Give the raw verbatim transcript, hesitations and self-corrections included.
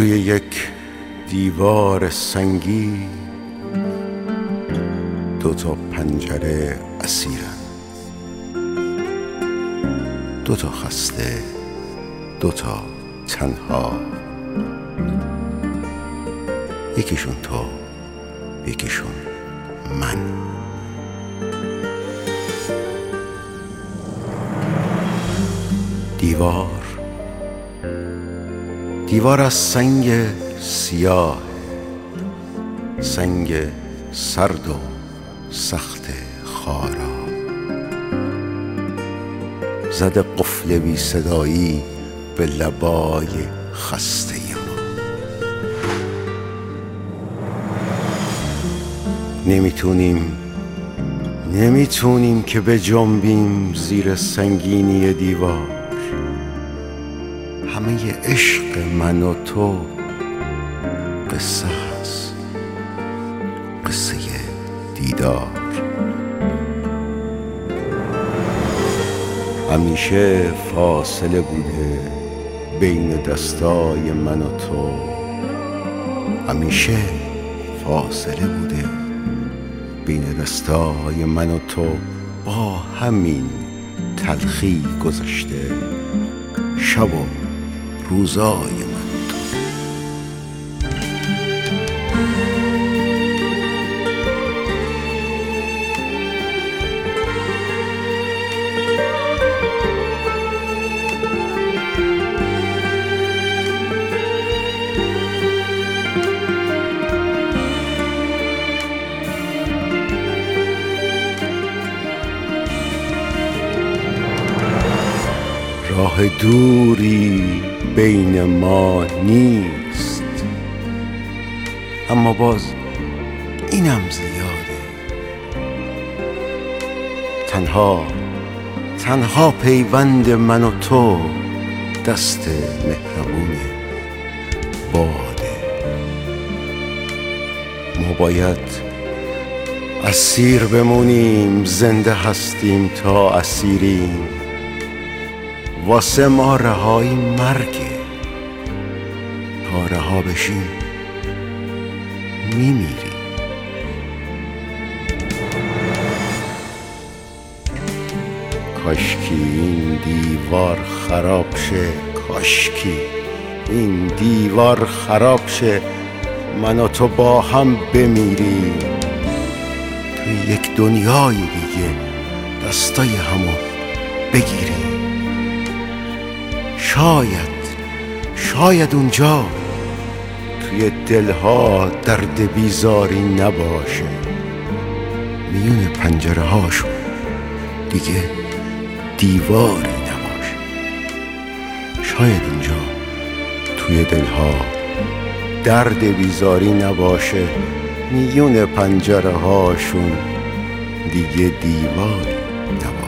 توی یک دیوار سنگی دو تا پنجره اسیرن، دو تا خسته، دو تا تنها، یکیشون تو، یکیشون من. دیوار دیوار از سنگ سیاه، سنگ سرد و سخت خارا، زده قفل بی صدایی به لبای خسته ما. نمیتونیم نمیتونیم که بجنبیم زیر سنگینی دیوار. همه عشق من و تو قصه هست، قصه دیدار. همیشه فاصله بوده بین دستای من و تو، همیشه فاصله بوده بین دستای من و تو. با همین تلخی گذشته شب و روزای من و تو. راه دوری بین ما نیست، اما باز اینم زیاده. تنها تنها پیوند من و تو دست مهربون باده. ما باید اسیر بمونیم، زنده هستیم تا اسیریم. واسه ما رهایی مرگه، تا رها بشیم میمیریم. کاشکی این دیوار خراب شه، کاشکی این دیوار خراب شه، من و تو با هم بمیریم. توی یک دنیای دیگه دستای همو بگیریم. شاید شاید اونجا توی دلها درد بیزاری نباشه، میون پنجره هاشون دیگه دیواری نباشه. شاید اونجا توی دلها درد بیزاری نباشه، میون پنجره هاشون دیگه دیواری نباشه.